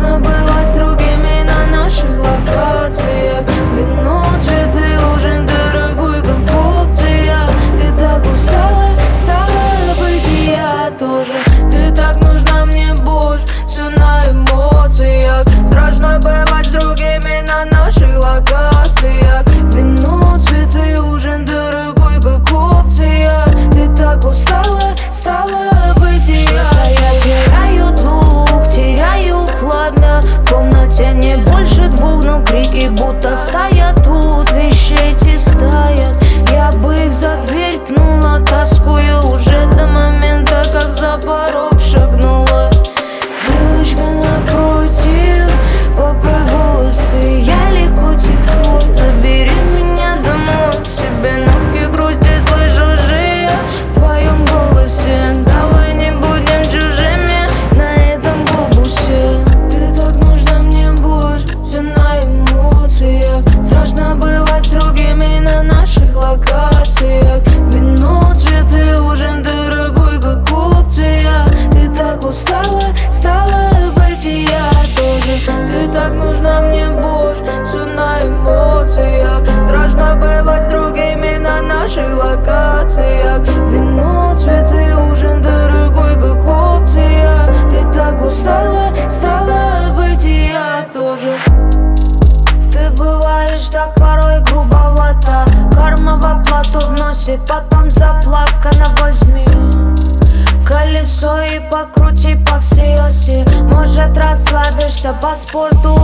Страшно бывать с другими на наших локациях. Вино, цветы, ужин дорогой, как опция. Ты так устала быть, и я тоже. Ты так нужна мне больше, все на эмоциях. Страшно бывать с другими на наших локациях. Вино, цветы, ужин дорогой, как опция. Ты так устала быть, и я теряю дух, теряю пламя. В комнате не больше двух, но крики будто стоят тут. Вещи эти стоят, я бы их за дверь пнула. Тоскую уже до момента, как за порог шагнула. Девочка напротив, поправь волосы, я лягутик твой. Забери меня домой к себе, нотки грусти слышу же я в твоем голосе. Давай не будем чужими на этом глобусе. Ты так нужна мне больше, все на эмоциях. Страшно бывать с другими на наших локациях. Вино, цветы, ужин дорогой, как опция. Ты так устала быть, и я тоже. Ты так нужна мне больше, все на эмоциях. Страшно бывать с другими на наших локациях. Вино, цветы, ужин дорогой, как опция. Ты так устала быть, и я тоже. Ты бываешь так порой грубовато. Карма в оплату вносит, потом заплакано возьми колесо и покрути по всей оси. Может расслабишься по спорту,